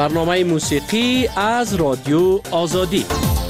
برنامه موسیقی از رادیو آزادی.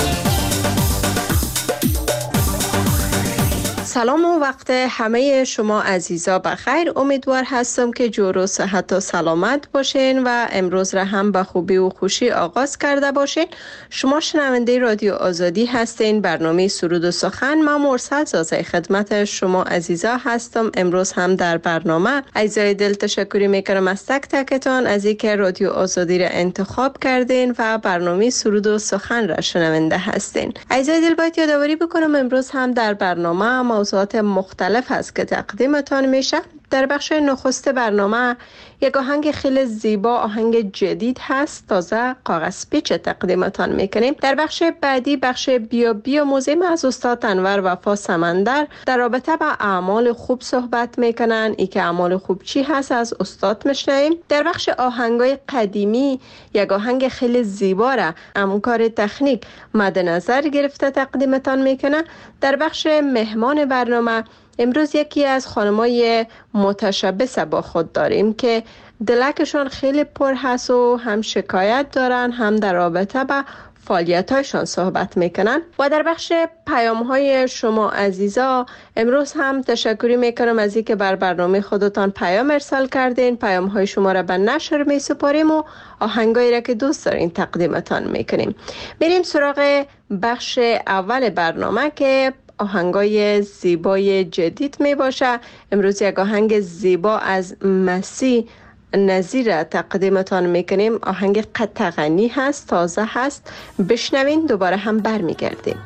سلام و وقت همه شما عزیزا بخیر. امیدوار هستم که جور و صحت و سلامت باشین و امروز را هم به خوبی و خوشی آغاز کرده باشین. شما شنونده رادیو آزادی هستین. برنامه سرود و سخن. من مرسل زازه خدمت شما عزیزا هستم. امروز هم در برنامه عزیزای دل تشکری میکنم از تک تکتان از اینکه رادیو آزادی را انتخاب کردین و برنامه سرود و سخن را شنونده هستین. عزیزای دل باید یادآوری بکنم امروز هم در برنامه موضوعات مختلف هست که تقدیمتان میشه. در بخش نخست برنامه یک آهنگ خیلی زیبا، آهنگ جدید هست، تازه کاغذ پیچ تقدیمتان میکنیم. در بخش بعدی بخش بیاموزیم از استاد انور وفا سمندر در رابطه با اعمال خوب صحبت میکنن. ای که اعمال خوب چی هست از استاد میشنویم. در بخش آهنگای قدیمی یک آهنگ خیلی زیبا را همکار تکنیک مد نظر گرفته تقدیمتان میکنه. در بخش مهمان برنامه امروز یکی از خانمای متشبث با خود داریم که دلکشون خیلی پر هست و هم شکایت دارن هم در رابطه با فعالیت‌هایشان صحبت میکنن. و در بخش پیام‌های شما عزیزا امروز هم تشکری میکنم از اینکه بر برنامه خودتان پیام ارسال کردین. پیام‌های شما را به نشر میسپاریم و آهنگایی را که دوست دارین تقدیمتان میکنیم. بریم سراغ بخش اول برنامه که آهنگای زیبای جدید می باشه. امروز یک آهنگ زیبا از مسیح نظیر تقدیمتان میکنیم. آهنگ قطغنی هست، تازه هست. بشنوین دوباره هم برمیگردیم.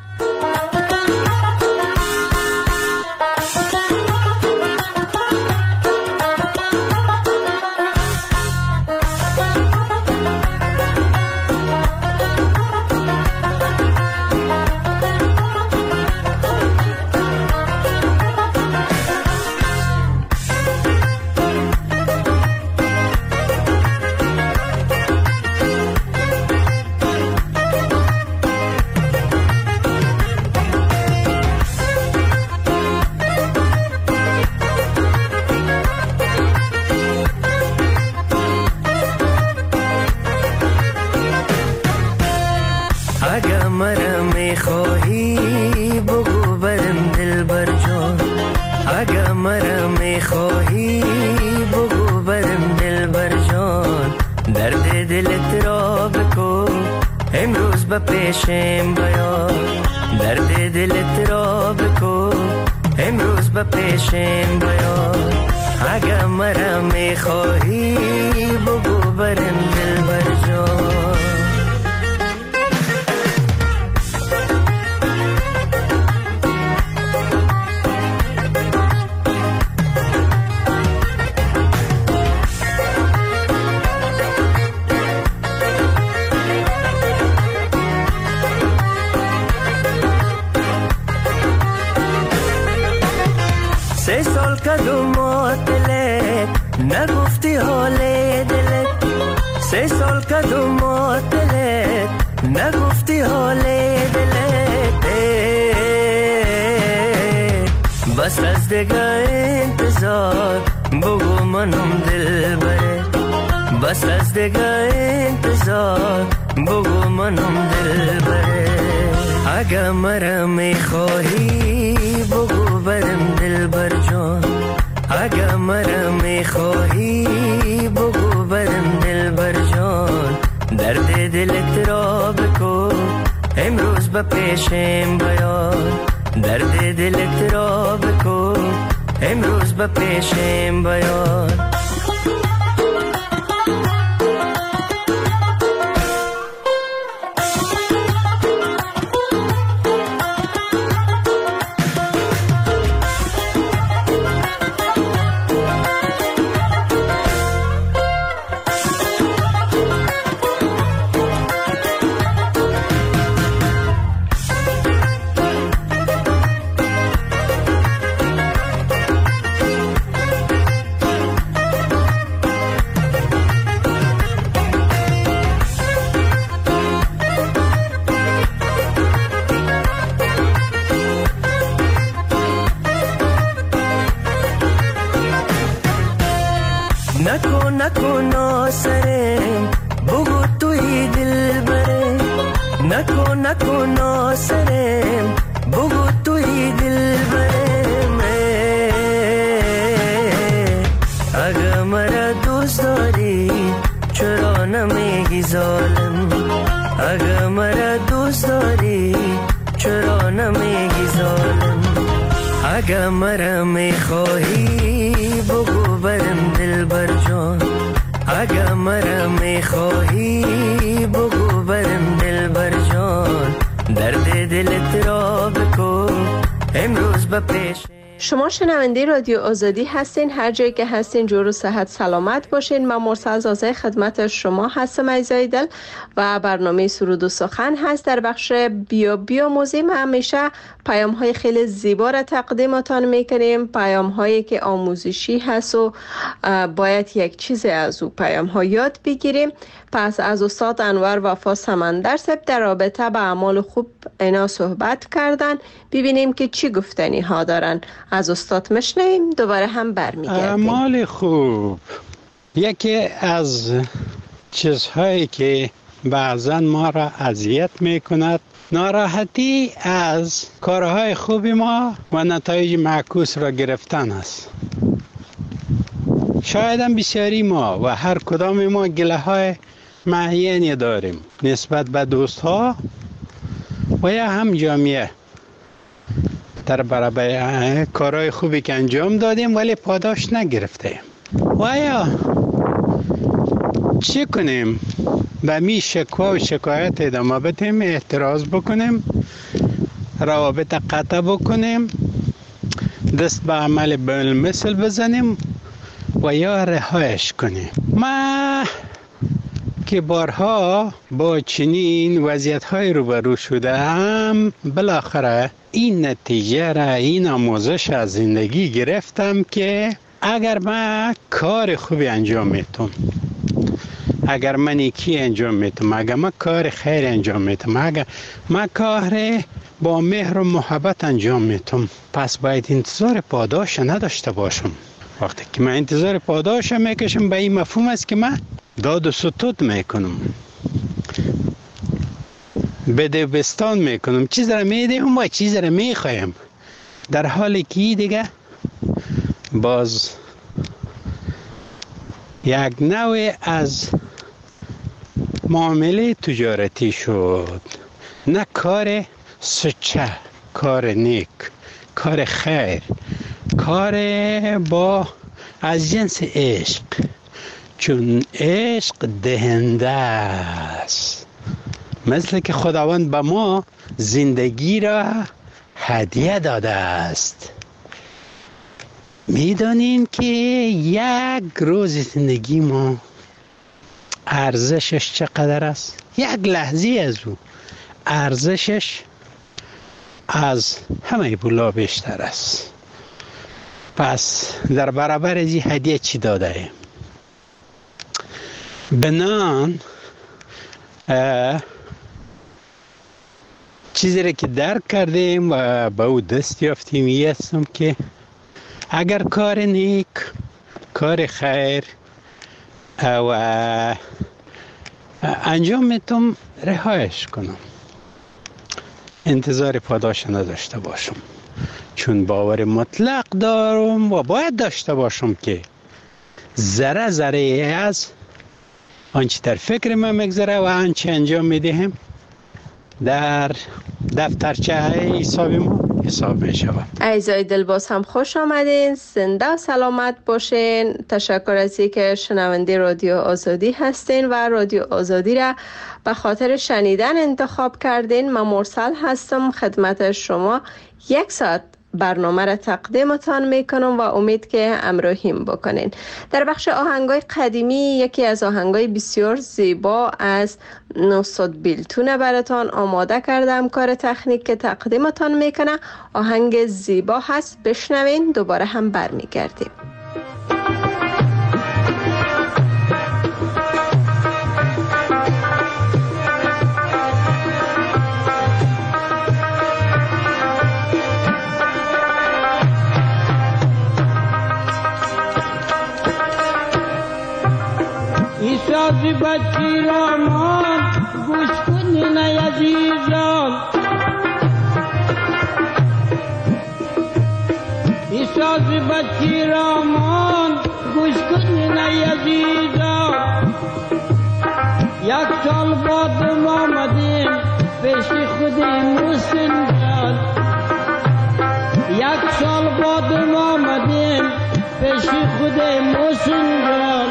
پیشم بیار درد دلت را بکو امروز به پیشم بیار اگر مرا میخواهی بگو برم دل بر جان نگفتی حال دلت 3 سال کدوم دلت نگفتی حال دلت بس از دیگه انتظار بگو منم دل بره بس از دیگه انتظار بگو منم دل بره اگه مرا میخواهی بگو برم دل بر جان اگه مرا میخواهی بگو برم دل بر جان درد دلت را بکو امروز به پیشم بیار درد دلت را بکو امروز به پیشم بیار نکن ناسرم بگو تو توی دل بره نکو ناسرم بگو توی دل برم اگه مرا دوست داری چرا نمیگی ظالم اگه مرا دوست داری چرا نمیگی ظالم اگه مرا میخواهی بگو برم دل بر جان اگه مرا میخواهی بگو برم دل بر جان درد دلت را بگو امروز به پیش. شما شنونده رادیو آزادی هستین، هر جایی که هستین جور و صحت سلامت باشین. من مرسل زازه خدمت شما هستم عزیزای دل و برنامه سرود و سخن هست. در بخش بیاموزیم همیشه پیام های خیلی زیبا را تقدیمتان میکنیم، پیام هایی که آموزشی هست و باید یک چیز از او پیام ها یاد بگیریم. پس از استاد انور وفا سمندر صاحب در رابطه با اعمال خوب اینا صحبت کردن، ببینیم که چی گفتنی ها دارن. از استاد مشنویم دوباره هم برمیگردیم. اعمال خوب یکی از چیزهایی که بعضا ما را اذیت میکند ناراحتی از کارهای خوب ما و نتایج معکوس را گرفتن است. شاید هم بسیاری ما و هر کدام ما گله های معینی داریم نسبت به دوست ها و یا هم جامعه در برابر کارهای خوبی که انجام دادیم ولی پاداش نگرفتیم. و یا چی کنیم؟ به می شکوه و شکایت ادامه بدیم، اعتراض بکنیم، روابط قطع بکنیم، دست به عمل بالمثل بزنیم و یا رهایش کنیم. ما که بارها با چنین وضعیت‌های روبرو شدم بالاخره این نتیجه را، این آموزش از زندگی گرفتم که اگر من کار خوبی انجام میتونم، اگر من نیکی انجام میتونم، اگر من کار خیر انجام میتونم، اگر من کار با مهر و محبت انجام میتونم، پس باید انتظار پاداش نداشته باشم. وقتی که من انتظار پاداش میکشم به این مفهوم است که من داد و ستود میکنم، بده بستان میکنم، چیز را میدهم و چیز را میخوایم، در حالی که دیگه باز یک نوع از معامله تجارتی شد، نه کار سچه، کار نیک، کار خیر، کار با از جنس عشق، چون عشق دهنده است، مثل که خداوند به ما زندگی را هدیه داده است. میدانین که یک روز زندگی ما ارزشش چقدر است؟ یک لحظه از او ارزشش از همه بلا بیشتر است. پس در برابر از این هدیه چی داده ایم؟ بنان چیزی را که درک کردیم و به او دست یافتیم این هستم که اگر کار نیک، کار خیر و انجام میتونم رهایش کنم، انتظار پاداش نداشته باشم، چون باور مطلق دارم و باید داشته باشم که ذره از آنچه در فکر من میگذره و آنچه انجام میدهم در دفترچه حساب ما حساب می شود. عزیزای دل باز هم خوش آمدین، زنده و سلامت باشین. تشکر از اینکه شنونده رادیو آزادی هستین و رادیو آزادی را به خاطر شنیدن انتخاب کردین. من مرسل هستم، خدمت شما 1 ساعت برنامه را تقدیمتان میکنم و امید که همراهیم بکنین. در بخش آهنگای قدیمی یکی از آهنگای بسیار زیبا از استاد بیلتون براتان آماده کردم. کار تکنیک که تقدیمتان میکنه آهنگ زیبا هست، بشنوین دوباره هم برمیگردیم. سازی بچی را مان بچی رامان گوش کن عزیزا، یک سال بعد آمدیم پیش خود محسن جان، یک سال بعد آمدیم پیش خود محسن جان.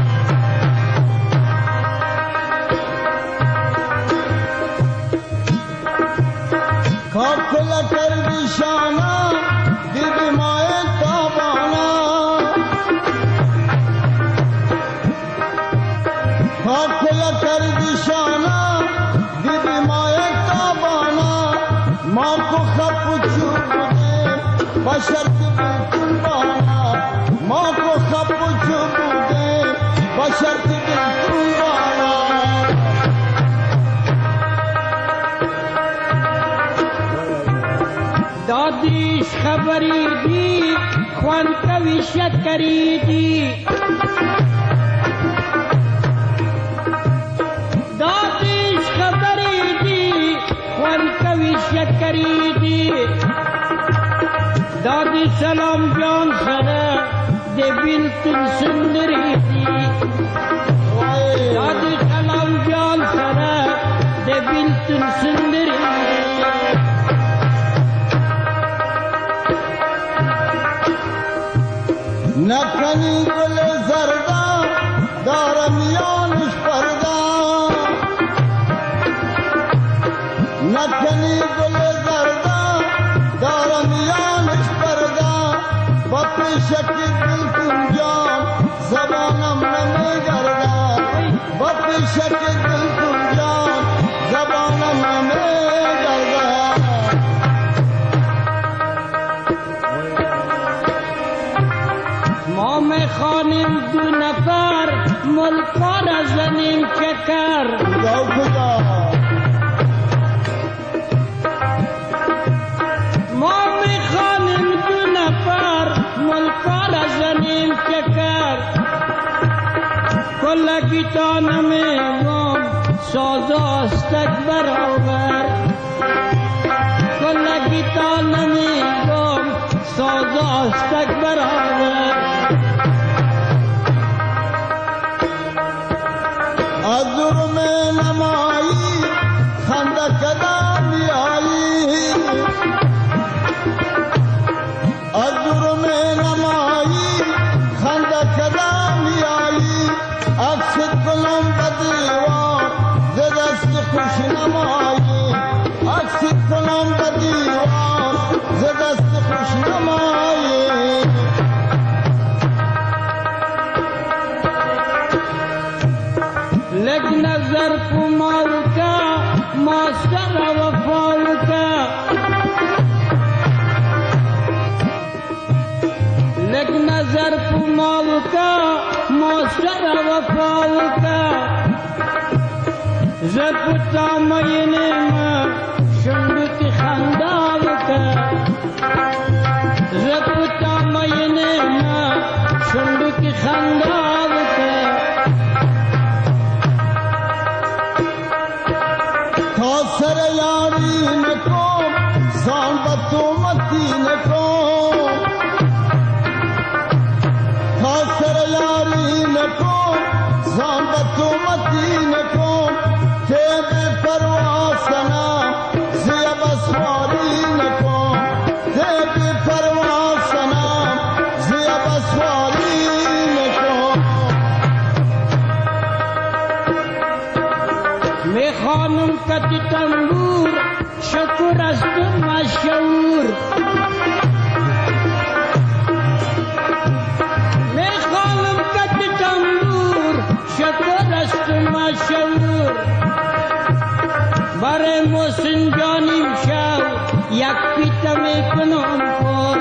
کاکل کردی شانا دیدی مای تابانا، کاکل کردی شانا دیدی مای تابانا، ما کو خپچو بوده بشر کی بلکن بانا، ما کو خپچو بوده بشر کی بلکن بانا. دادیش خبری دی خوان کوي شکری دی، دادیش خبری دی خوان کوي شکری دی. دادی سلام جان سره دی بیلتن سندری دی، دادی سلام جان سره دی بیلتن سندری دی. نکنی گل زردا دارم یانش پردا، نکنی گل زردا دارم یانش پردا، با پیشک دل کنجام زبانم نمیگردا، با پیشک دل کنجام زبانم نمیگردا. ما میخوانیم دو نفر ملکا را زنیم چکر، ما میخوانیم دو نفر ملکا را زنیم چکر. کلگی تا نمیگم سازا استک برابر، کلگی تا نمیگم سازا استک برابر. ازور میں نمائی خندہ کدامی آئی، ازور میں نمائی خندہ کدامی آئی، اکثر کلم بدیوان زدست خوش نمائی، اکثر کلم بدیوان زدست خوش نمائی. لگ نظر کمال کا ماسٹر وفال کا، لگ نظر کمال کا ماسٹر وفال کا. زپتا مہینے میں شنڈ کی خندال کا، زپتا مہینے میں شنڈ کی خندال کا. خاصر یاری نکو سامبتو متی نکو، خاصر یاری نکو سامبتو متی نکو، تیب پرواسنا زیب اسواری نکو، تیب پرواسنا زیب اسواری نکو. می خانم کتی تنبور شکر است مشهور، می خانم کتی تنبور شکر است مشهور. برای محسن جانیم شو یک پیتا می کنم پر،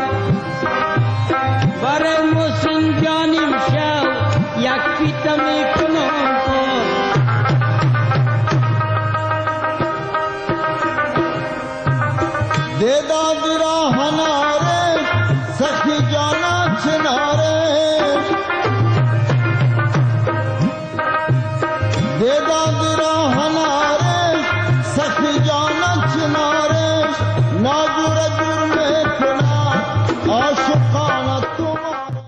برای محسن جانیم شو یک پیتا می کنم پر. دیدا درا ہنارے سخی جانا چنارے، دیدا درا ہنارے سخی جانا چنارے، ناجور جرم کنا عاشقانہ تم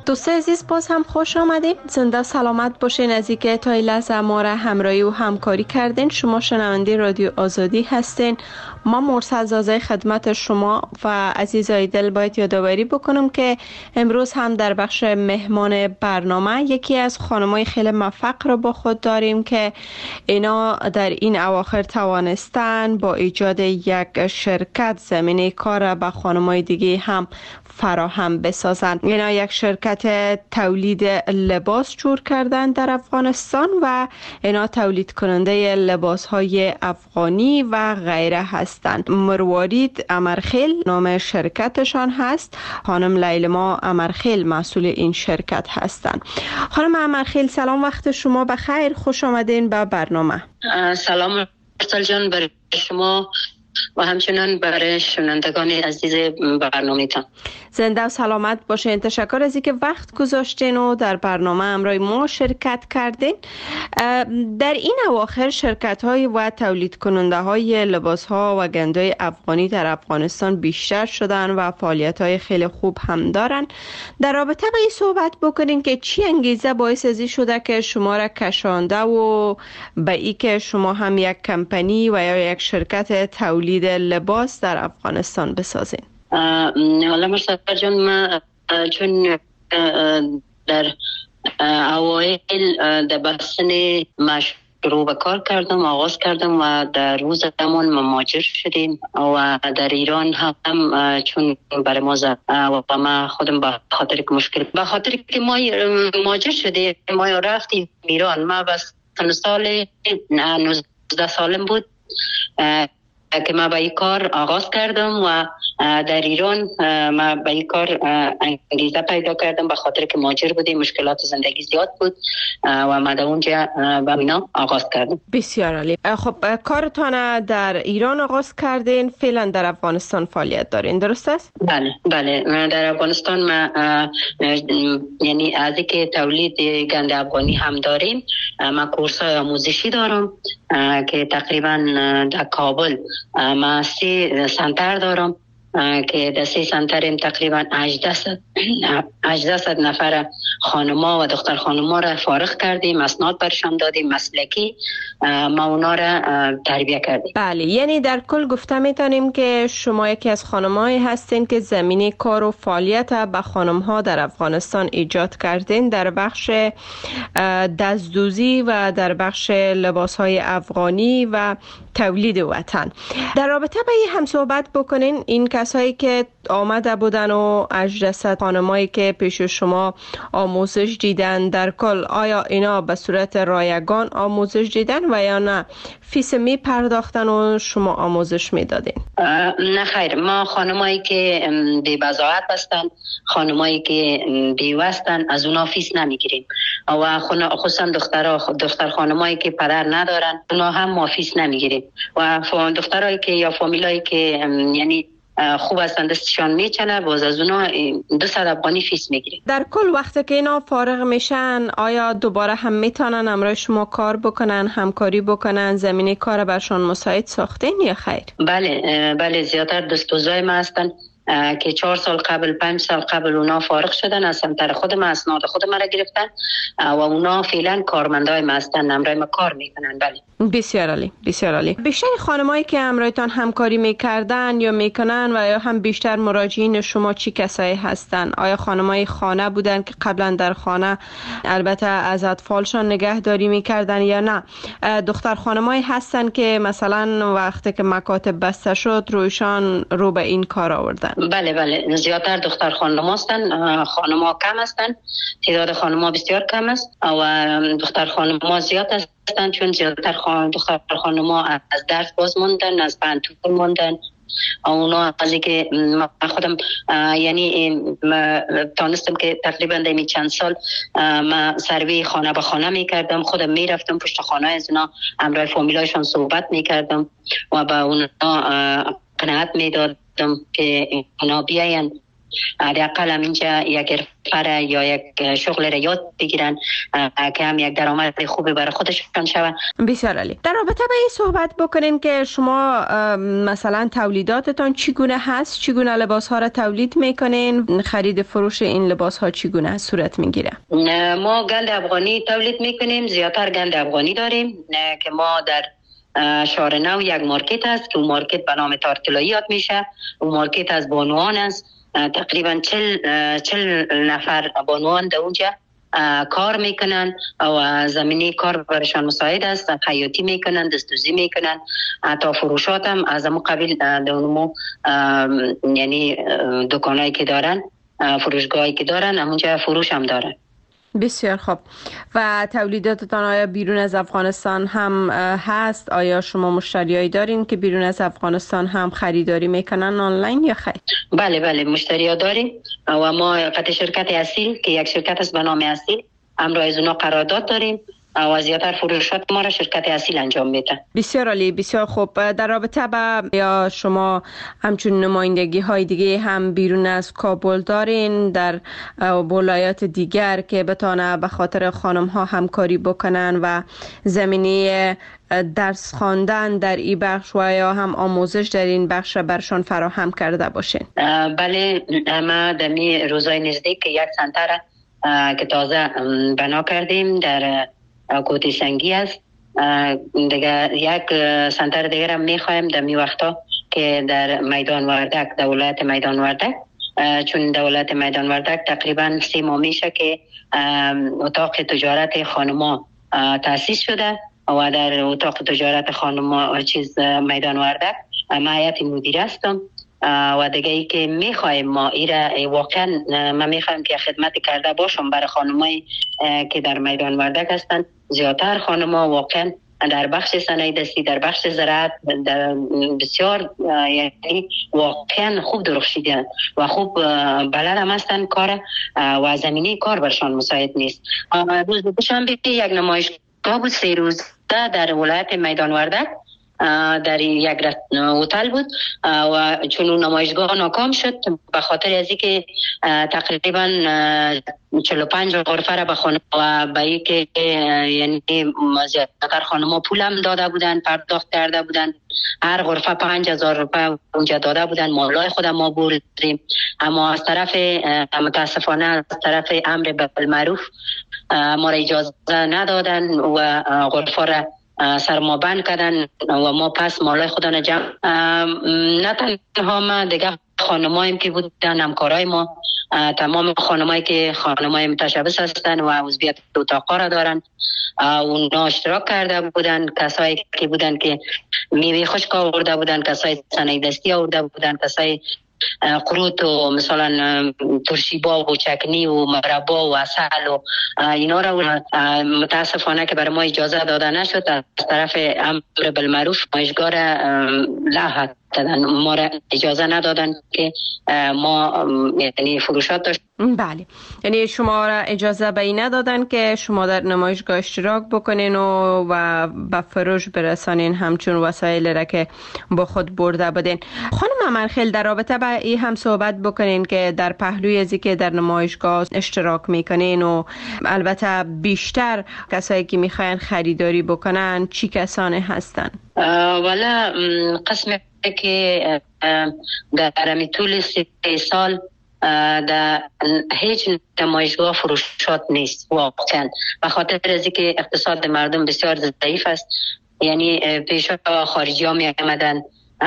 دوست عزیز باز هم خوش آمدین. زنده سلامت باشین. از اینکه تا این لحظه ما را همراهی و همکاری کردین. شما شنونده رادیو آزادی هستین. ما مرسل زازه خدمت شما و عزیزای دل باید یادآوری بکنم که امروز هم در بخش مهمان برنامه یکی از خانمای خیلی موفق را با خود داریم که اینا در این اواخر توانستن با ایجاد یک شرکت زمینه کار به خانمای دیگه هم فراهم بسازن. اینا یک شرکت تولید لباس جور کردن در افغانستان و اینا تولید کننده لباس های افغانی و غیره هستند. مروارید امرخیل نام شرکتشان هست. خانم لیلما امرخیل مسئول این شرکت هستند. خانم امرخیل سلام، وقت شما بخیر، خوش آمدین به برنامه. سلام مرسل جان برای شما و همچنان برای شنوندگان عزیز برنامه‌تان. زنده و سلامت باشین. تشکر از اینکه وقت گذاشتین و در برنامه همراه ما شرکت کردین. در این اواخر شرکت‌های و تولید کننده های لباس‌ها و گندهای افغانی در افغانستان بیشتر شدن و فعالیت‌های خیلی خوب هم دارن. در رابطه با این صحبت بکنین که چی انگیزه باعث ازی شده که شما را کشانده و به این که شما هم یک کمپانی و یا یک شرکت تولید لباس در افغانستان بسازین؟ حالا مرسل جان، ما چون در اوایل در بحثن شروع به کار کردم، آغاز کردم و در روز زمان مهاجر شدیم و در ایران هم چون برای ما و ما خودم به خاطر که ما مهاجر شدیم، ما رفتیم ایران. ما بس سال 19 سالم بود که ما به این کار آغاز کردم و در ایران ما به این کار انگیزه پیدا کردم به خاطر که مهاجر بودیم، مشکلات زندگی زیاد بود و ما در اونجا به اینا آغاز کردم. بسیار عالی. خب کارتان در ایران آغاز کردین، فعلا در افغانستان فعالیت دارین، درست است؟ بله در افغانستان ما یعنی از اینکه تولید گند افغانی هم داریم، ما کورس‌های آموزشی دارم که تقریبا در کابل ما 3 سنتر دارم که در 3 سنتریم تقریبا 1800 نفر خانما و دختر خانما را فارغ کردیم، اسناد برشان دادیم، مسلکی ما اونا را تربیه کردیم. بله، یعنی در کل گفته میتونیم که شما یکی از خانمایی هستین که زمینه کار و فعالیت به خانمها در افغانستان ایجاد کردین در بخش دستدوزی و در بخش لباسهای افغانی و تولید وطن. در رابطه با این هم صحبت بکنین، این کسایی که آمده بودن و 1800 خانمایی که پیش شما آموزش دیدن، در کل آیا اینا به صورت رایگان آموزش دیدن و یا نه فیس می پرداختن و شما آموزش می دادین؟ نه خیر، ما خانمایی که بی بضاعت هستن، خانمایی که بیوهستن، از اونا فیس نمیگیریم و خصوصا دختر خانمایی که پدر ندارن اونا هم ما فیس نمیگیریم و دخترایی که یا فامیلایی که یعنی خوب هستند دستشان میچنه، باز از اونا 200 افغانی فیس میگیریم. در کل وقتی که اینا فارغ میشن آیا دوباره هم میتونن همراه شما کار بکنن، همکاری بکنن، زمینه کار برشان مساعد ساختین یا خیر؟ بله زیادتر دستوزای ما هستن که 4 سال قبل 5 سال قبل اونا فارغ شدن، از سمتر خود ما اسناد خود ما را گرفتن و اونا فعلا کارمندای ما هستن، همراه ما کار میکنن. بله بسیار عالی، بسیار عالی. بیشتر خانمایی که همراهتان همکاری میکردن یا میکنن و یا هم بیشتر مراجعین شما چی کسایی هستن؟ آیا خانمای خانه بودن که قبلا در خانه البته از اطفالشان نگهداری میکردن یا نه دختر خانمایی هستن که مثلا وقتی که مکاتب بسته شد رویشان رو به این کار آوردن؟ بله زیادتر دختر خانم هستن، خانم‌ها کم هستن، تعداد خانم‌ها بسیار کم است و دختر خانم‌ها زیاد هستن چون زیادتر دختر خانم‌ها از درس باز موندن، از پانتون موندن. اونا از اینکه من خودم یعنی تانستم که تقریبا در چند سال من سروی خانه به خانه میکردم، خودم میرفتم پشت خانه از اونا همراه فامیلایشان صحبت میکردم و با اونا قناعت میدادم که اونا بیاین حداقل هم اینجا یک حرفه یا یک شغل را یاد بگیرن که هم یک درآمد خوبی برای خودشان شود. بسیار عالی. در رابطه با این صحبت بکنین که شما مثلا تولیداتتان چگونه هست؟ چگونه لباس ها را تولید میکنین؟ خرید فروش این لباس ها چگونه صورت میگیره؟ ما گند افغانی تولید میکنیم، زیادتر گند افغانی داریم که ما در شهر نو یک مارکت است که اون مارکت به نام تارتلاییات میشه. اون مارکت از بانوان است، تقریبا 40 نفر بانوان در اونجا کار میکنن و زمینه کار برشان مساعد است، خیاطی میکنن، دستوزی میکنن، تا فروشات هم از همون قبیل در اونمو یعنی دکانایی که دارن، فروشگاهایی که دارن، همونجا فروش هم دارن. بسیار خوب. و تولیداتتان آیا بیرون از افغانستان هم هست؟ آیا شما مشتریایی دارین که بیرون از افغانستان هم خریداری میکنن آنلاین یا خیر؟ بله مشتریا داریم و ما قطع شرکت اصیل که یک شرکت است به نام اصیل، امروز از اونا قرارداد داریم و زیادتر فروشات ما را شرکت اصیل انجام میده. بسیار عالی، بسیار خوب. در رابطه با یا شما همچون نمایندگی های دیگه هم بیرون از کابل دارین در ولایات دیگر که بتانه به خاطر خانم ها همکاری بکنن و زمینه درس خواندن در این بخش و یا هم آموزش در این بخش برشان فراهم کرده باشین؟ بله، ما در می روزای نزدیک یک سنتر که تازه بنا کردیم در کوتی سنگی است. دیگه یک سنتر دیگر هم میخوایم در می وقتا که در میدان وردک، در ولایت میدان وردک، چون در ولایت میدان وردک تقریبا 3 ماه میشه که اتاق تجارت خانما تأسیس شده و در اتاق تجارت خانما میدان وردک من هیئت مدیره هستم و دیگه ای که میخوایم ما ایره واقعا ما میخوایم که خدمت کرده باشم برای خانمایی که در میدان وردک هستند. زیادتر خانما واقعا در بخش صنایع دستی، در بخش زراعت، در بسیار یعنی واقعا خوب درخشیدن و خوب بلد هم هستن کار و زمینه کار برشان مساعد نیست. روز دوشنبه یک نمایشگاه بود 3 روز در ولایت میدان وردک در یک هتل بود و چون اون نمایشگاه ناکام شد به خاطر از اینکه تقریبا 45 غرفه را به خانم و به اینکه یعنی زیادتر خانم‌ها پول هم داده بودن، پرداخت کرده بودن، هر غرفه 5000 روپیه اونجا داده بودن، مالای خود ما بردیم، اما از طرف متاسفانه از طرف امر بالمعروف ما را اجازه ندادن و غرفه را سرمابند کردن و ما پس مالای خودان جمع نه تنها ما دیگه خانماییم که بودن همکارای ما، تمام خانمایی که خانمای متشبث هستن و عضویت اتاقا را دارن اونا اشتراک کرده بودن، کسایی که بودن که میوه خشک آورده بودن، کسای صنایع دستی آورده بودن، کسای قروت و مثلا ترشیبا و چکنی و مربا و عسل و اینا را متاسفانه که برای ما اجازه داده نشد. از طرف امر بالمعروف نمایشگاه را لغو دادن، ما را اجازه ندادن که ما یعنی فروشات داشت. بله، یعنی شما را اجازه به این ندادن که شما در نمایشگاه اشتراک بکنین و به فروش برسانین همچون وسایل را که با خود برده بودین. خانم امرخیل، در رابطه با این هم صحبت بکنین که در پهلوی ازی که در نمایشگاه اشتراک میکنین و البته بیشتر کسایی که میخواین خریداری بکنن چی کسانی هستن؟ والا قسم که در طول 3 سال در هیچ نمایشگاه فروشات نیست واقعا، به خاطر از اینکه اقتصاد مردم بسیار ضعیف است. یعنی پیشا خارجی ها می آمدن،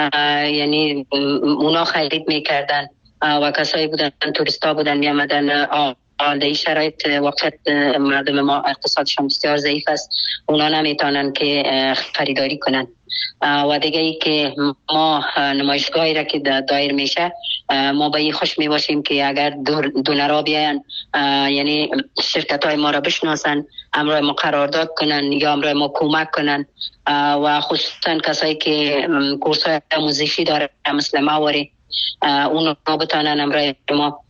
یعنی اونا خرید می کردن و کسایی بودن توریست ها بودن می آمدن. در این شرایط وقت مردم ما اقتصادشان بسیار ضعیف است، اونا نمیتونن که خریداری کنن. و دیگه ای که ما نمایشگاهی را که دایر میشه ما به این خوش می باشیم که اگر دونرها بیاین یعنی شرکت های ما را بشناسن، امروز ما قرارداد کنن یا امروز ما کمک کنن و خصوصا کسایی که کورس های آموزشی داره مثل ماوری اونا بتانن امروز ما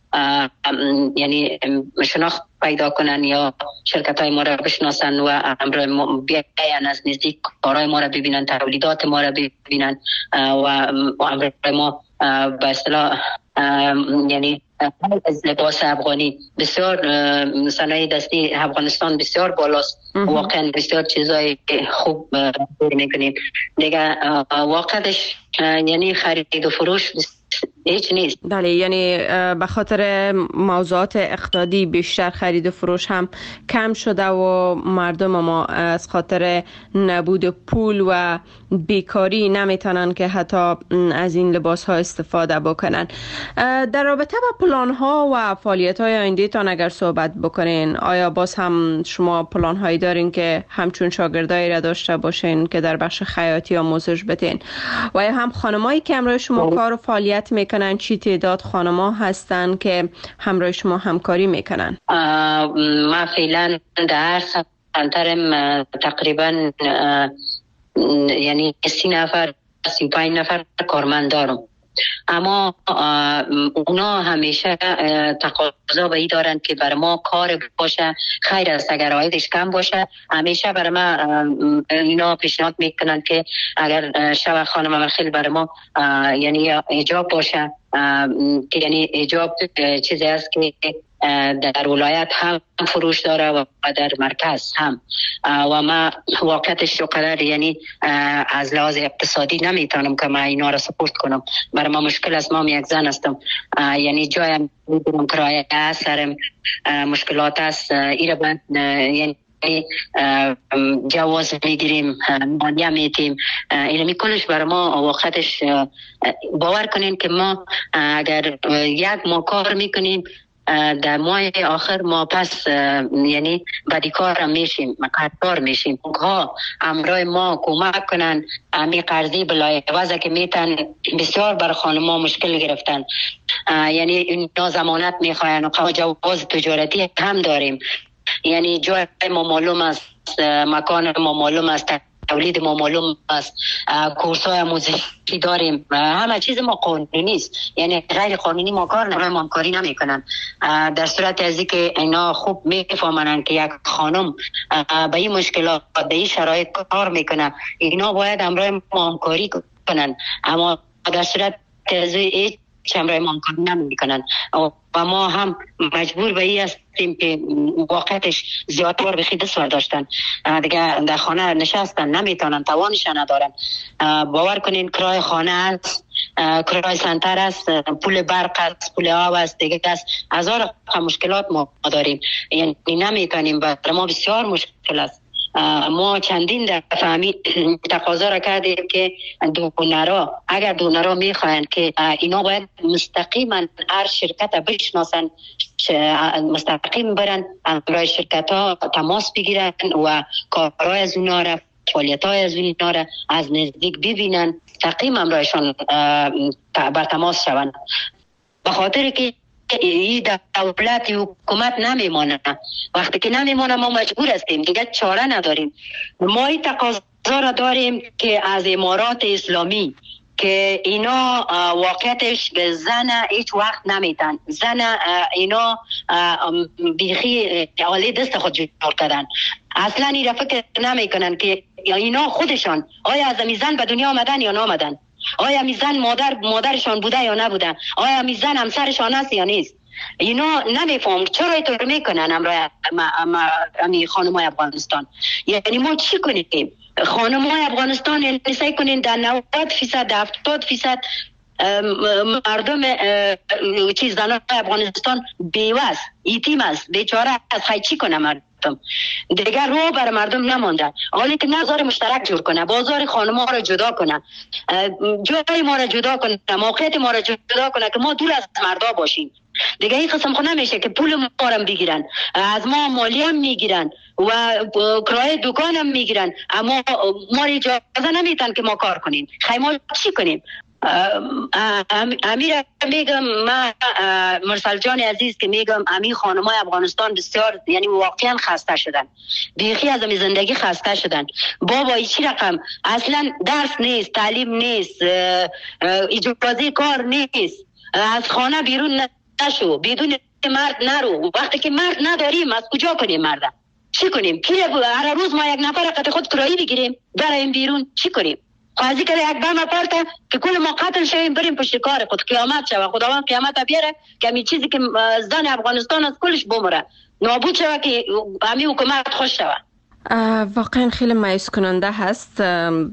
یعنی شناخت پیدا کنن یا شرکت های ما را بشناسن و امروز بیاین از نزدیک کارهای ما را ببینن، تولیدات ما را ببینن و امروز ما به اصطلاح یعنی لباس افغانی بسیار صنایع دستی افغانستان بسیار بالاست. واقعا بسیار چیزای خوب میکنیم دیگه. واقعش یعنی خرید و فروش هیچ نیست. بله، یعنی به خاطر موضوعات اقتصادی بیشتر خرید و فروش هم کم شده و مردم ما از خاطر نبود پول و بیکاری نمیتونن که حتی از این لباس ها استفاده بکنن. در رابطه با پلان ها و فعالیت های آینده تان اگر صحبت بکنین، آیا باز هم شما پلان هایی دارین که همچون شاگردایی را داشته باشین که در بخش خیاطی آموزش بدین؟ و یا هم خانمایی که همراه شما کار و فعالیت میکنن، چی تعداد خانما هستن که همراه شما همکاری میکنن؟ ما فعلا در سنترم تقریبا یعنی 30 نفر 35 نفر کارمند دارم، اما اونا همیشه تقاضا به این دارن که برای ما کار باشه، خیر است اگر عایدش کم باشه. همیشه برای ما اینا پیشنهاد میکنن که اگر شب خانم خیلی برای ما یعنی ایجاب باشه، که یعنی ایجاب چیزی است که در ولایت هم فروش داره و در مرکز هم، و ما واقعیتش قدر یعنی از لحاظ اقتصادی نمیتونم که من اینا را سپورت کنم. برای ما مشکل است، ما یک زن هستم، یعنی جایم میدونم کرایه است، سرم مشکلات است، ایره بند یعنی جواز میگیریم، مالیه میتیم، اینو میکنش. برای ما واقعیتش باور کنین که ما اگر یک ماه کار میکنیم، در ماه آخر ما پس یعنی بدیکار هم میشیم، مکارکار میشیم. ها امرای ما کمک کنن، امی قرضی بلای وضع که میتن بسیار بر خانما مشکل گرفتن، یعنی اینا ضمانت میخواین و جواز تجارتی هم داریم، یعنی جای ما معلوم است، مکان ما معلوم است، تولید ما معلوم است، کورس های آموزشی داریم، همه چیز ما قانونی است، یعنی غیر قانونی ما کار نمیکنن، ما کاری نمیکنن. در صورت از اینکه اینا خوب میفهمن که یک خانم به این مشکلات به این شرایط کار میکنه، اینا باید همراه ما کاری کنن، اما در صورت از این همراه ما کاری نمیکنن و ما هم مجبور به این هستیم که واقعیتش زیادتر به خیلی دست داشتن دیگه، در خانه نشستن نمیتونن، توانش ندارن. باور کنین کرای خانه است، کرای سنتر است، پول برق است، پول آب است، دیگه است، هزار مشکلات ما داریم، یعنی نمیتونیم، برای ما بسیار مشکل است. ما چندین دفعه همین تقاضا را کردیم که دونرها، اگر دونرها میخواین که اینا باید مستقیما هر شرکت بشناسن، مستقیم برن برای شرکت ها تماس بگیرن و کارهای از اونا را، فعالیت های از اونا را از نزدیک ببینن، مستقیم همراهشان بر تماس شوند، به خاطر که این دولت حکومت نمیمانه. وقتی که نمیمانه ما مجبور هستیم، دیگه چاره نداریم. ما این تقاضا را داریم که از امارات اسلامی که اینا واقعیتش به زن هیچ وقت نمیتن، زن اینا بیخی حالی دست خود جور کردن، اصلا این را فکر نمیکنن که اینا خودشان آیا از زن به دنیا آمدن یا نامدن، آیا میزن مادرشان بوده یا نبوده، آیا میزن همسرشان است یا نیست. اینا نمیفهم چرا اینطور میکنن امرای خانمای افغانستان. یعنی ما چی کنیم؟ خانمای افغانستان یعنی سعی کنین در 90% 70% مردم زنان افغانستان بیوه است، یتیم است، بیچاره است، خیلی چی کنه مردم دیگر رو برای مردم نمانده. حالی که بازار مشترک جور کنه، بازار خانم‌ها را جدا کنه، جای ما را جدا کنه، موقعیت ما را جدا کنه که ما دور از مردا باشیم. دیگه این قسم خود نمیشه که پول ما را بگیرن، از ما مالی هم میگیرن و کرایه دکان هم میگیرن، اما ما اجازه نمیتن که ما کار کنیم. خیلی ما چی کنیم؟ امیر میگم، من مرسل جان عزیز که میگم، امی خانمای افغانستان بسیار یعنی واقعا خسته شدن، بیخی از امی زندگی خسته شدن. بابا چی رقم اصلا درس نیست، تعلیم نیست، اجازه کار نیست، از خانه بیرون نشو، بدون مرد نرو. وقتی که مرد نداریم از کجا کنیم؟ مرد چی کنیم؟ هر روز ما یک نفر قط خود کرایی بگیریم برای بیرون چی کنیم؟ قاضی کرده یک بم پارت که کل ما قتل شویم بریم پشت کار خود قیامت شوه. خداوند قیامت بیاره که همین چیزی که زن افغانستان از کلش بمره نابود شوه که همین حکومت خوش شوه. واقعا خیلی مایوس کننده هست.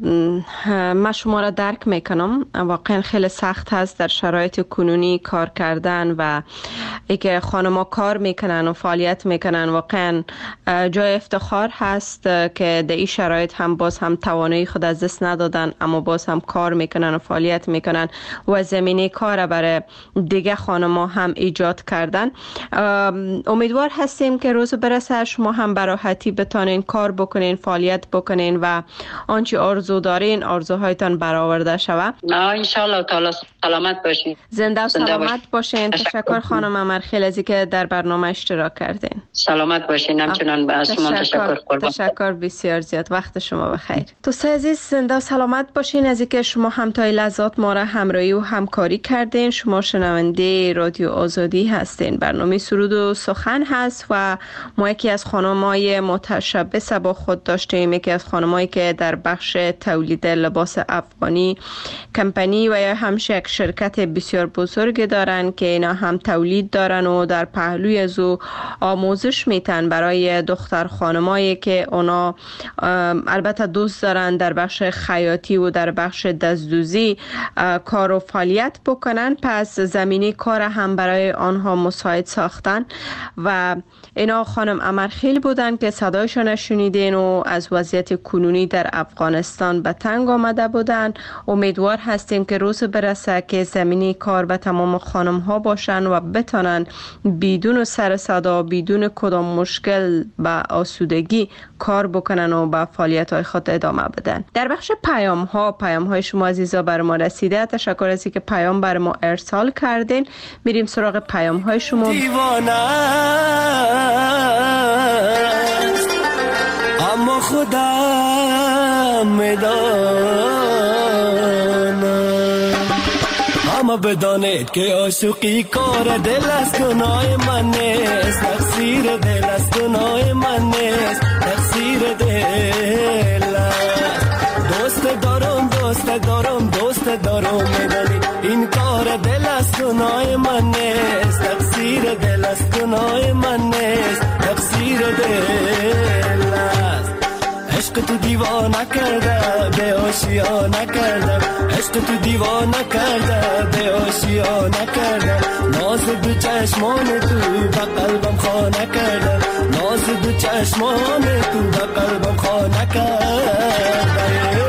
من شما را درک میکنم. واقعا خیلی سخت هست در شرایط کنونی کار کردن و اینکه خانم‌ها کار میکنن و فعالیت میکنن. واقعا جای افتخار هست که در این شرایط هم باز هم توانایی خود از دست ندادن، اما باز هم کار میکنن و فعالیت میکنن و زمینه کار برای دیگه خانم‌ها هم ایجاد کردن. امیدوار هستیم که روز برسه شما هم به راحتی بتونین کار بکنین، فعالیت بکنین و آنچه آرزو دارین آرزوهایتان برآورده شود. ان شاء الله تعالی سلامت باشین. زنده و سلامت باشین. تشکر خانم امرخیل از اینکه در برنامه اشتراک کردین. سلامت باشین. همچنان از شما تشکر قربان. تشکر بسیار زیاد. وقت شما بخیر. دوستان عزیز زنده و سلامت باشین از اینکه شما هم تا لحظات ما را همراهی و همکاری کردین. شما شنونده رادیو آزادی هستین. برنامه سرود و سخن هست و ما یکی از خانم‌های متشبث با خود داشتیم، یکی از خانمایی که در بخش تولید لباس افغانی کمپانی و یا همش یک شرکت بسیار بزرگ دارن که اینا هم تولید دارن و در پهلوی از او آموزش میتن برای دختر خانمایی که اونا البته دوست دارن در بخش خیاطی و در بخش دستدوزی کار و فعالیت بکنن. پس زمینه کار هم برای آنها مساعد ساختن و اینا خانم امرخیل بودن که صدایشان شنیدین و از وضعیت کنونی در افغانستان به تنگ آمده بودن. امیدوار هستیم که روز برسه که زمینه کار به تمام خانم ها باشن و بتانن بدون سر صدا بدون کدام مشکل به آسودگی کار بکنن و به فعالیت های خود ادامه بدن. در بخش پیام های شما عزیزا بر ما رسیده. تشکر از اینکه پیام بر ما ارسال کردین. میریم سراغ پیام های شما. اما خودم میدانم، اما بدانید که عاشقی کار دل است، گناه من نیست، تقصیر دل است، گناه من نیست، تقصیر دل است. دوست دارم میدانید این کار دل است، گناه من نیست، تقصیر دل است، گناه من نیست، تقصیر دل است. عشق تو دیوانه کرده به آشیانه کردم، عشق تو دیوانه کرده به آشیانه کردم. ناز دو چشمان تو به قلبم خانه کردم، ناز دو چشمان تو به قلبم خانه کردم.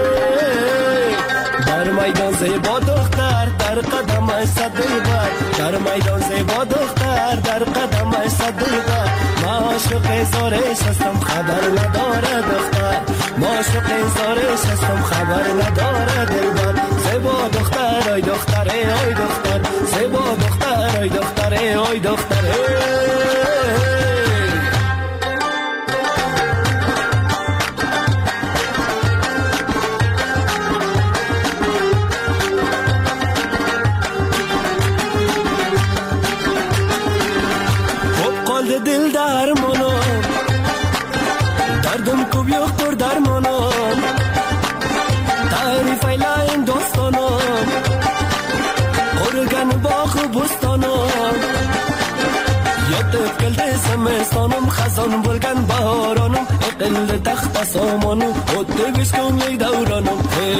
در میدان زیبا دختر در قدمش صد دلبر، در میدان زیبا دختر در قدمش صد دلبر. ما عاشق زارش هستم خبر نداره دختر، ما عاشق زارش هستم خبر نداره دلبر. زیبا دختر ای دختر ای دختر، زیبا دختر ای دختر ای دختر. دل درمانم دردم کو بیاختر درمانم، تعریف ایلایم داستانم قرگن باخ و بستانم. یاد کلده زمستانم خزان بلگن بهارانم، اقل تخت سامانم خود بشکم یک دورانم.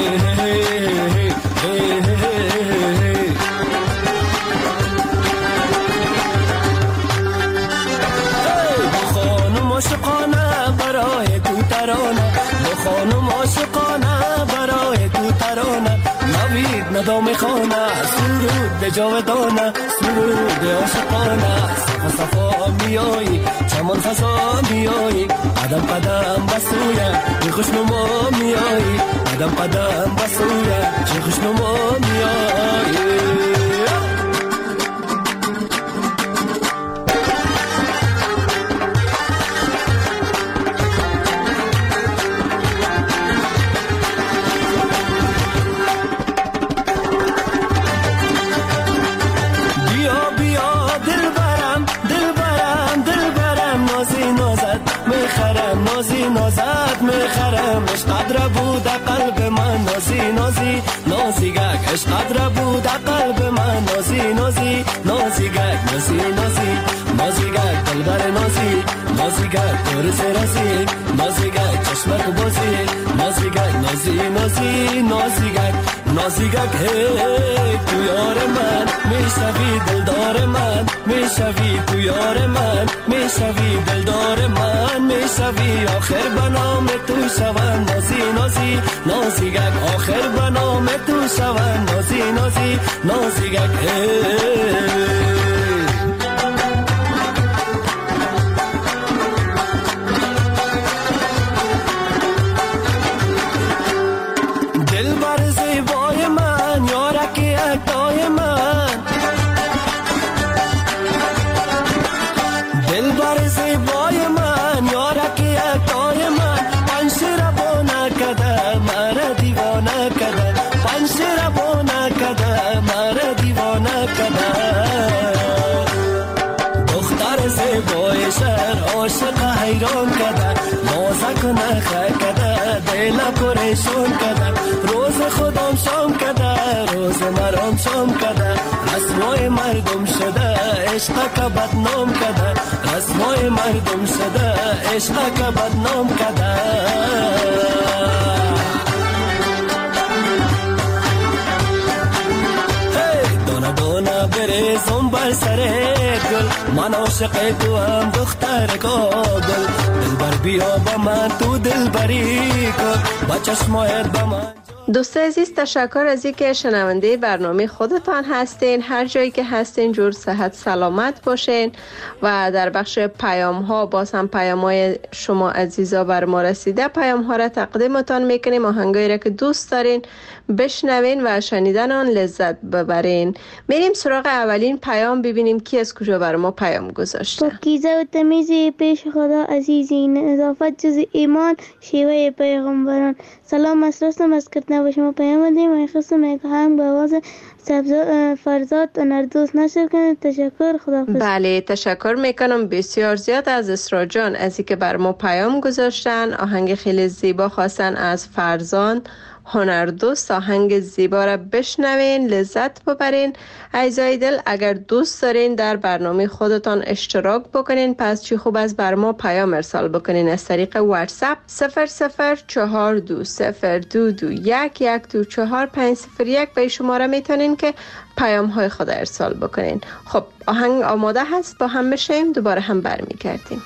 عاشقانه برای تو ترانه، با خانم عاشقانه برای تو ترانه. نوید ندام خانه سرود به جاودانه، سرود عاشقانه. صفا صفا میایی چمن خزا میایی، قدم قدم بسویه چه خوشنما میایی، قدم قدم بسویه چه خوشنما میایی. نازی نازت میخرم، قدر بود قلب من نازی نازی نازیگک عشقت را بود قلب من نازی نازی نازیگک نازی نازی نازیگک دلبر نازی نازیگک دور سرازی نازیگک چشمک بازی نازیگک نازی نازی نازیگک نازیگک هی تو یار من میشوی دلدار من میشوی تو یار من میشوی دلدار من میشوی آخر بنام تو شوم نازی نازی نازیگک آخر بنام تو شوم نازی نازی نازیگک دلبر زیبای من یارک اکتای من دلبر زیبای من یارک اکتای من پنشیر بانه کده مرا دیوانه کده پنشیر بانه کده مرا دیوانه کده دختر زیبای شهر عاشق حیران کده نازک نخه کده دل پریشان کده روز خودم شام کده روز مرام شام کده رسمای مردم شده عشق که بدنام کده رسمای مردم شده عشق که بدنام کده دانه دانه بریزم بر سر گل من عاشق تو هم دختر کابل دلبر بیا با من تو دلبری کن با چشمایت با من. دوست عزیز تشکر از اینکه شنونده برنامه خودتان هستین. هر جایی که هستین جور صحت سلامت باشین و در بخش پیام ها باز هم پیام های شما عزیزا بر ما رسیده. پیام ها را تقدیمتان میکنیم، آهنگایی را که دوست دارین بشنوین و شنیدن آن لذت ببرین. میریم سراغ اولین پیام ببینیم کی از کجا بر ما پیام گذاشته. پاکیزه و تمیزی پیش خدا عزیزی، نظافت جز ایمان شیوه پیغمبران. سلام مسرستم از کردن با شما پیام دیم و خواستم که هم به آواز فرزاد و نردوس نشر کنید. تشکر، خداحافظ. بله تشکر میکنم بسیار زیاد از اسرا جان از اینکه بر ما پیام گذاشتن. آهنگ خیلی زیبا خواستن از فرزان هنردوست. آهنگ زیبا را بشنوین لذت ببرین. عزیزای دل اگر دوست دارین در برنامه خودتان اشتراک بکنین پس چی خوب از بر ما پیام ارسال بکنین از طریق واتساپ 004222112451 به شماره میتونین که پیام های خود ارسال بکنین. خب آهنگ آماده هست، با هم میشیم دوباره هم برمیگردیم.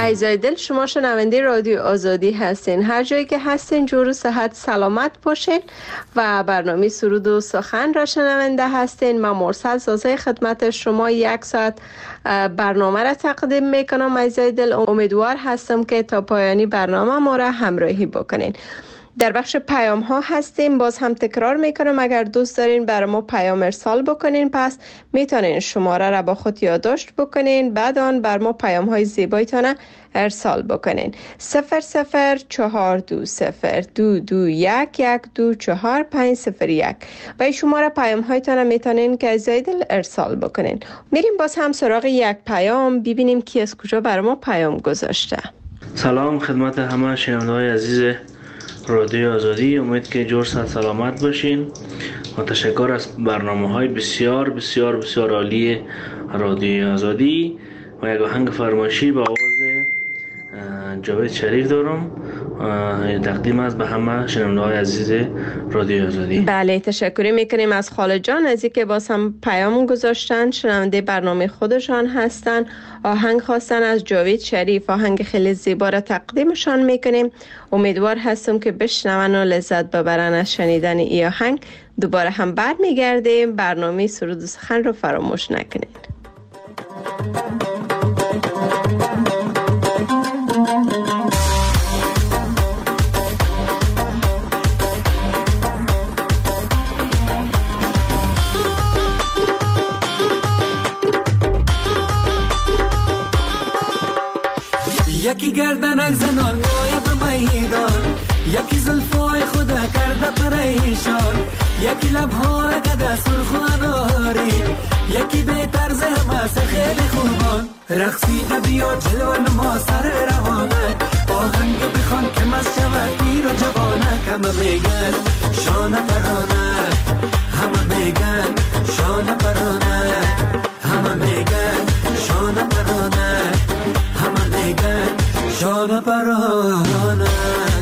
عزیزای دل، شما شنونده رادیو آزادی هستین. هر جایی که هستین جور و صحت سلامت باشین و برنامه سرود و سخن را شنونده هستین. من مرسل سازه خدمت شما 1 ساعت برنامه را تقدیم میکنم. عزیزای دل، امیدوار هستم که تا پایانی برنامه ما را همراهی بکنین. در بخش پیام ها هستیم. باز هم تکرار میکنم اگر دوست دارین برای ما پیام ارسال بکنین پس میتونین شماره را با خود یادداشت بکنین، بعد آن بر ما پیام های زیبایتان ارسال بکنین. 0042022112450 و این شماره پیام هایتان میتونین که از دل ارسال بکنین. میریم باز هم سراغ یک پیام، ببینیم کی از کجا بر ما پیام گذاشته. سلام خدمت همه شنونده‌های عزیز رادیو آزادی، امید که جور صحت سلامت باشین و تشکر از برنامه‌های بسیار بسیار بسیار عالی رادیو آزادی. و یک آهنگ فرمایشی با آواز جاوید شریف دارم، تقدیم است به همه شنونده‌های عزیز رادیو آزادی. بله، تشکر میکنیم از خاله جان از اینکه باز هم پیام گذاشتن. شنونده برنامه خودشان هستن. آهنگ خواستن از جاوید شریف، آهنگ خیلی زیبا را تقدیمشان میکنیم. امیدوار هستم که بشنون و لذت ببرن از شنیدن این آهنگ. دوباره هم برمیگردیم. برنامه سرود و سخن رو فراموش نکنید. یکی گردنک زنان مایه به میدان، یکی زلفای خدا کرده پریشان، یکی لبهای قده سرخ و اناری، یکی به طرز همه خیلی خوبان. رقصیده بیا جلو نما سر روانه، آهنگ بخوان که مست شود پیر و جوانه. همه میگن شانه پرانه، همه میگن شانه پرانه، همه میگن شانه پرانه، همه میگن شانه پرانه.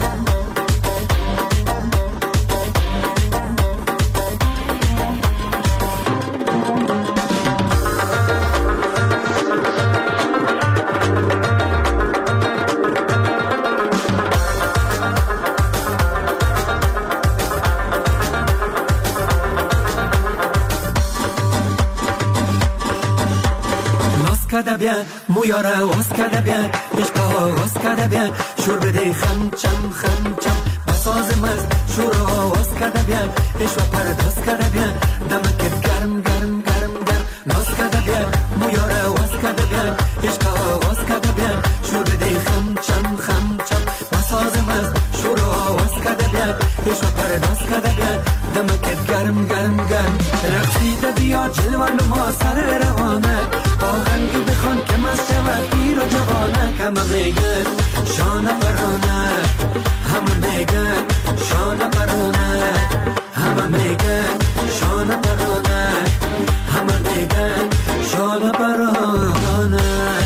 کده بیان مویاره واس کده بیان، عشقا واس کده بیان، شور بده خم چم خم چم بساز مز شور واس کده بیان، عشق پرداز کده بیان، دمکت گرم گرم گرم گرم ناز کده بیان، مویاره واس کده بیان، عشقا واس کده بیان، شور بده خم چم خم چم بساز مز شور واس کده بیان، عشق پرداز کده بیان، دمکت گرم گرم گرم. رقصیده بیا جلوه نما سر روانه، آهنگ بخوان که مست شود پیر و جوانه. همه میگن شانه پرانه، همه میگن شانه پرانه، همه میگن شانه پرانه، همه میگن شانه پرانه.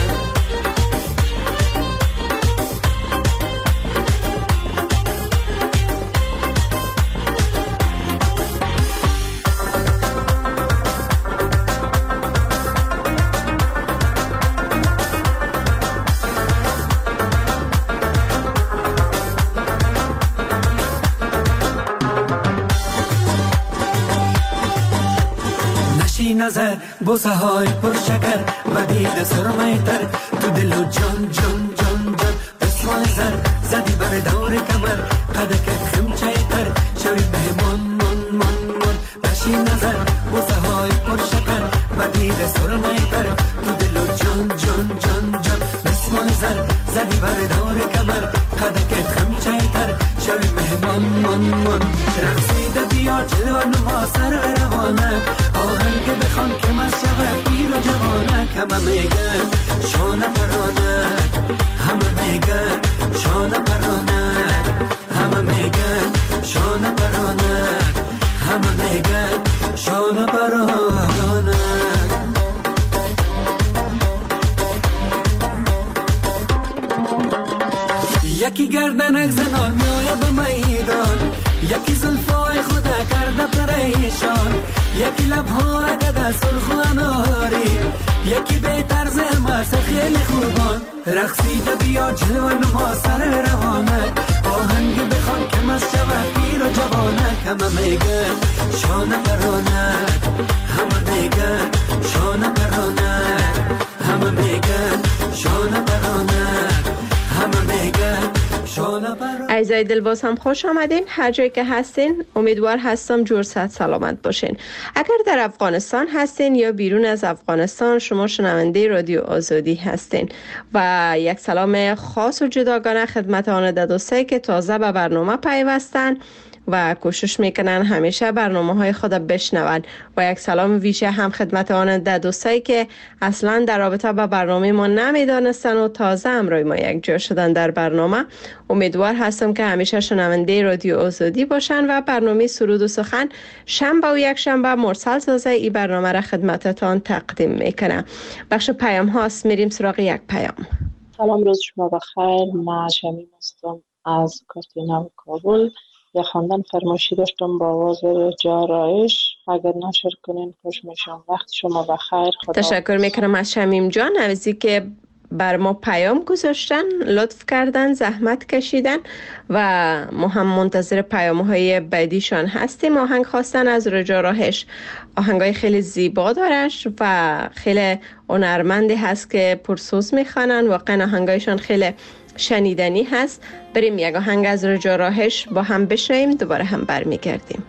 نظر بوسه های پر شکر و دید سرمه تر، تو دل و جان جان جان جان بسمای زر زدی بر دور کمر، قدک خمچه تر شوی بهمان من من من. نشی نظر بوسه های پر شکر و دید سرمه تر، تو دل و جان جان جان جان بسمای زر زدی بر دور کمر، قدک خمچه تر شوی بهمان من من. رقصیده بیا جلو نما سر روانه، آهنگ بخوان که مست شود پیر و جوانه. همه میگن شانه پرانه، همه میگن شانه پرانه، همه میگن شانه پرانه، همه میگن شانه پرانه. یکی گردنک زنان میایه به میدان، یکی زلفای خدا کرده پریشان، یکی لبهای قده سرخ و اناری، یکی به طرز مست خیلی خوبان. رقصیده بیا جلوه نما سر روانک آهنگ بخوان که مست شود پیر و جوانک همه میگن شانه برانک همه میگن شانه برانک همه میگن شانه برانک همه میگن شانه برانک. اعزای دل باز هم خوش آمدین. هر جایی که هستین امیدوار هستم جور صحت سلامت باشین. اگر در افغانستان هستین یا بیرون از افغانستان شما شنونده رادیو آزادی هستین و یک سلام خاص و جداگانه خدمت آن ددوسه که تازه به برنامه پیوستن و کوشش میکنن همیشه برنامه‌های خود بشنون و یک سلام ویژه هم خدمت آن ددوسایی که اصلا در رابطه با برنامه ما نمیدانستن و تازه همراه ما یک جا شدن در برنامه. امیدوار هستم که همیشه شنونده رادیو آزادی باشن و برنامه سرود و سخن شنبه و یک شنبه مرسل سازه این برنامه را خدمتتان تقدیم میکنه. بخش پیام هاست، میریم سراغ یک پیام. سلام، روز شما بخیر. من شمیم هستم از کاتینا کابل. یه خواندن فرمایشی داشتم با آواز جارایش، اگر نشر کنین خوش میشم. وقت شما بخیر. تشکر میکنم از شمیم جان عوضی که بر ما پیام گذاشتن، لطف کردن، زحمت کشیدن و ما هم منتظر پیام‌های بعدیشان هستیم. آهنگ خواستن از رجا راهش، آهنگای خیلی زیبا دارش و خیلی هنرمندی هست که پرسوز میخوانن. واقعا آهنگایشان خیلی شنیدنی هست. بریم یک آهنگ از رجا راهش با هم بشنویم، دوباره هم برمیگردیم.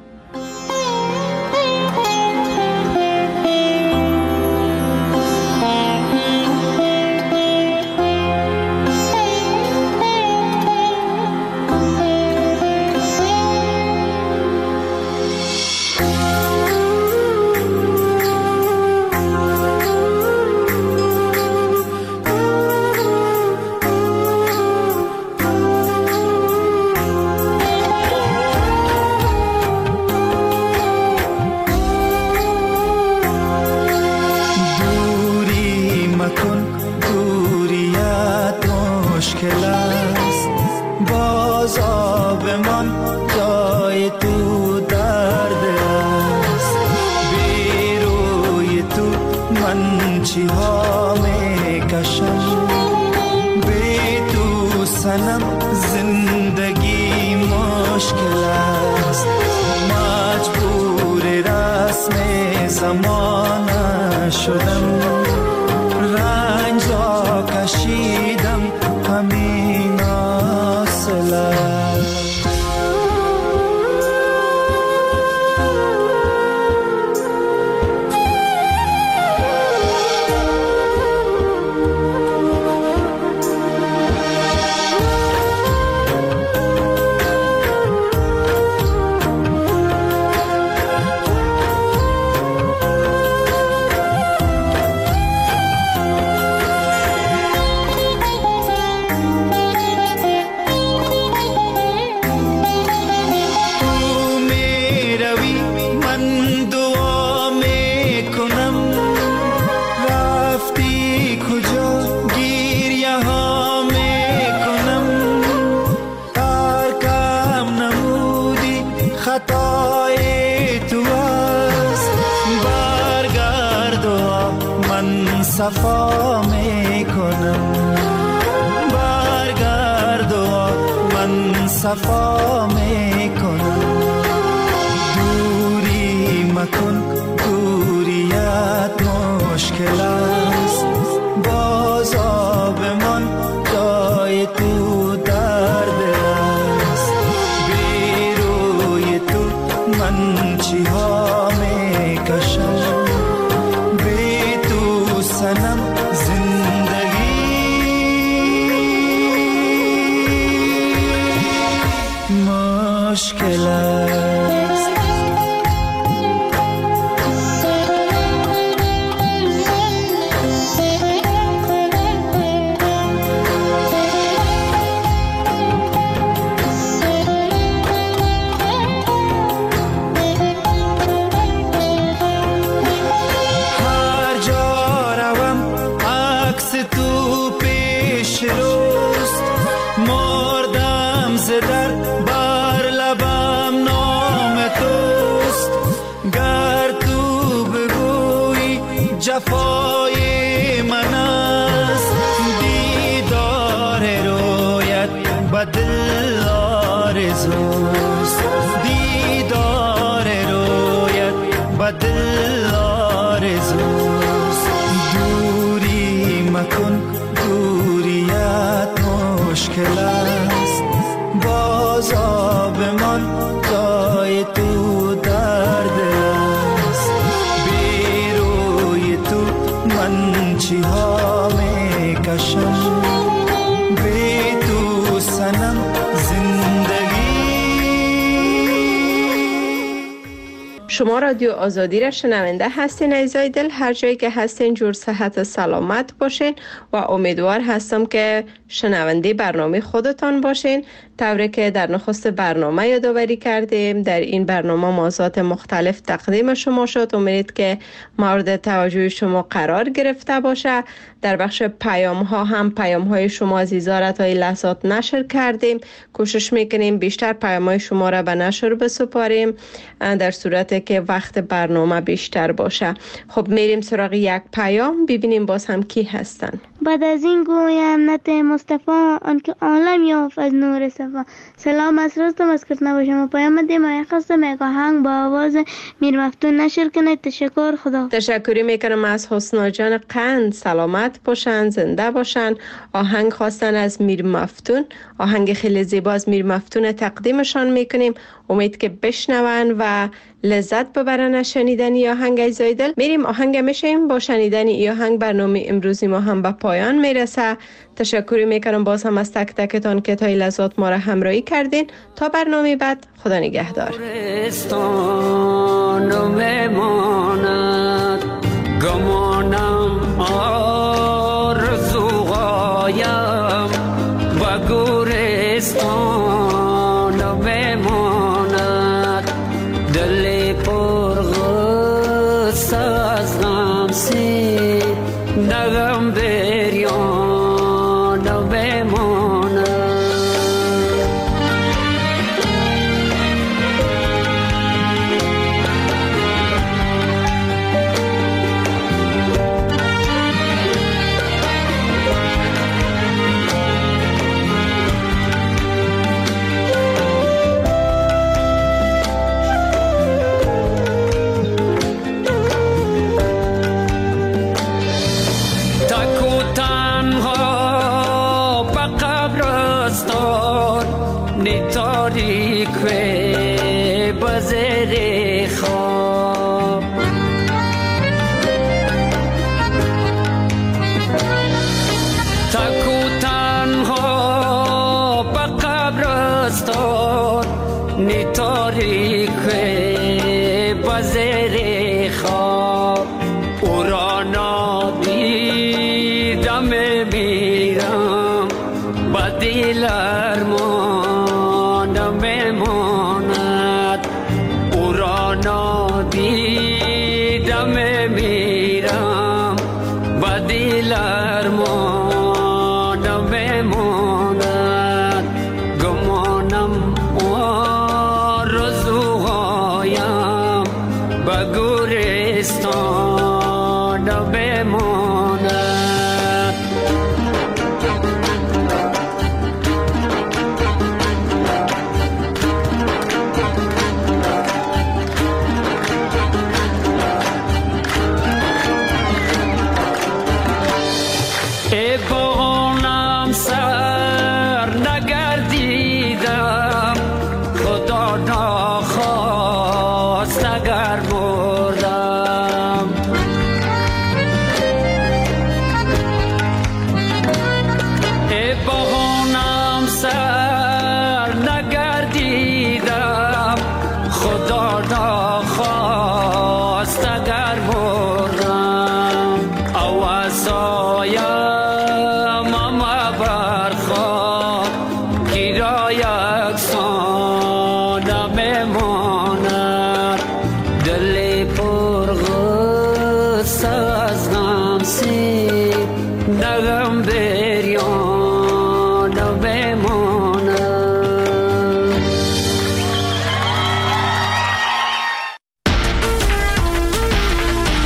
صفا میکنم برگرد و من صفا میکنم دوری مکن دوریت مشکل است باز آبمان جای تو درد است بی روی تو من چی ها میکشم سنم زندگی مشکل است جفای من است دید آرزوست، دیدار رویت به دل آرزوست. دوری مکن، دوریت مشکل است، باز بمان جای تو در دل است. بی روی تو من چی ها می کشم، بی تو سنم شما رادیو آزادی را شنونده هستین عزیزای دل. هر جایی که هستین جور صحت و سلامت باشین و امیدوار هستم که شنونده برنامه خودتان باشین. طوری که در نخست برنامه یادآوری کردیم، در این برنامه موضوعات مختلف تقدیم شما شد. امید که مورد توجه شما قرار گرفته باشه. در بخش پیام ها هم پیام های شما عزیزا را تا این لحظات نشر کردیم. کوشش میکنیم بیشتر پیام های شما را به نشر بسپاریم در صورتی که وقت برنامه بیشتر باشه. خب میریم سراغ یک پیام، ببینیم باز هم کی هستن. بعد از این گویم نت مصطفی آنکه عالم یافت از نور صفا. سلام از راستم از کردن با شما پیام دیم خواستم یک آهنگ با آواز میر مفتون نشر کنید. تشکر. خدا. تشکری میکنم از حسنا جان قند. سلامت باشن، زنده باشن. آهنگ خواستن از میر مفتون، آهنگ خیلی زیبا از میر مفتون تقدیمشان میکنیم. امید که بشنون و لذت ببرن از شنیدن ای آهنگ عزیزای دل. میریم آهنگ میشیم با شنیدن ای آهنگ. برنامه امروزی ما هم به پایان میرسه. تشکر میکنم باز هم از تک تکتان که تا این لحظات ما را همراهی کردین. تا برنامه بعد، خدا نگهدار. گمانم آرزوهایم و گورستان بماند. دل پر غصه از غم سی نغم بریان بماند.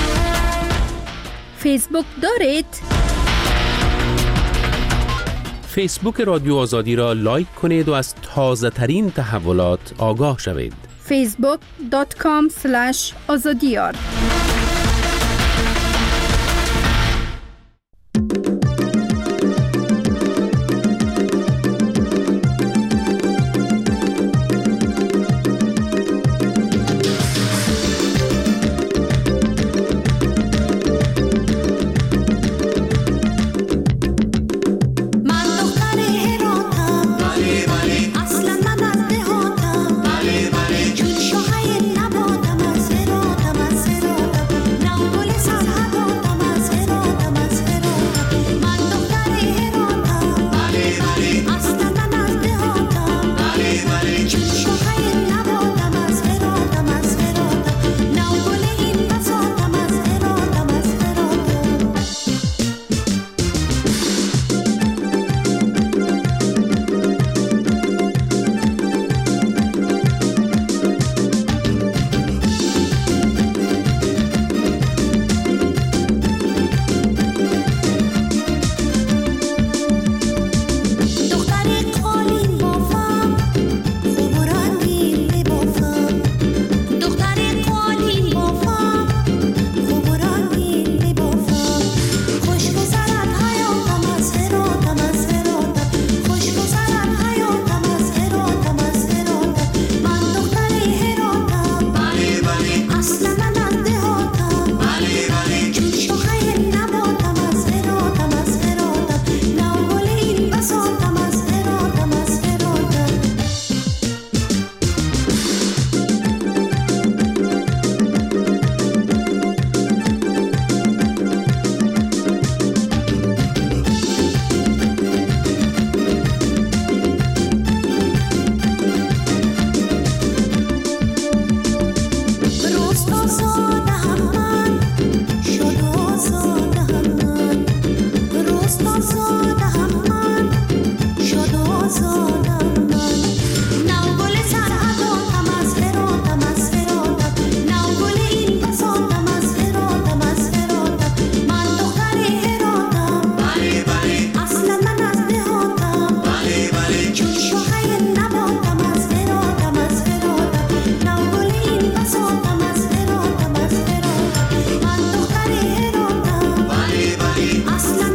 فیسبوک دارید؟ فیسبوک رادیو آزادی را لایک کنید و از تازه ترین تحولات آگاه شوید. facebook.com/azadiyar اصلا